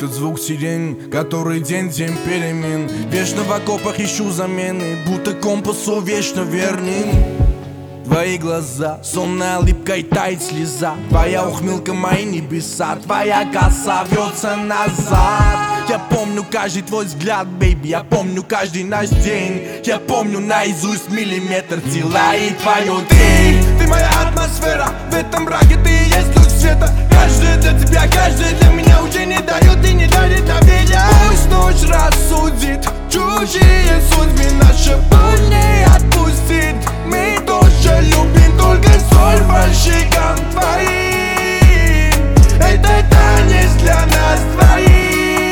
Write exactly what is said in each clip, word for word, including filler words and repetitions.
Этот звук сирен, который день день перемен. Вечно в окопах ищу замены, будто компасу вечно верным. Твои глаза, сонная липкой тает слеза. Твоя ухмылка мои небеса, твоя коса вьется назад. Я помню каждый твой взгляд, бейби, я помню каждый наш день. Я помню наизусть миллиметр тела и твою ты. Ты моя атмосфера, в этом мраке ты и есть луч света. Каждый для тебя, каждый для меня уже не дает и не дарит доверия. Пусть ночь рассудит чужие судьбы, наша боль не отпустит. Мы тоже любим только соль по щекам твоим. Это танец для нас двоих.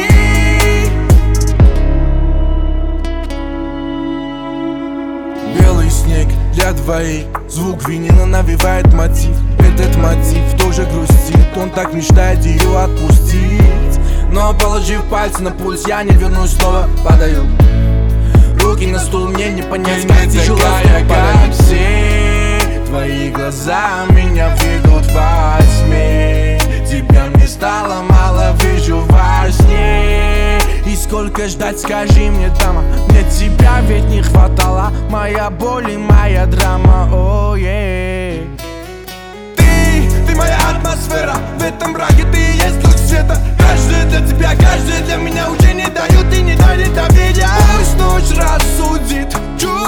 Белый снег для двоих, звук винила навевает мотив. Этот мотив тоже грустит, он так мечтает ее отпустить. Но положив пальцы на пульс, я не вернусь, снова падаю. Руки на стул, мне не понять, как тяжело как все. Твои глаза меня ведут во тьме. Тебя мне стало мало, вижу во сне. И сколько ждать, скажи мне, дама, мне тебя ведь не хватало. Моя боль и моя драма, о, oh, yeah. Ты, ты моя атмосфера, в этом мраке ты и есть луч света. Каждый для тебя, каждый для меня уже не дают и не дарит доверия. Пусть ночь рассудит.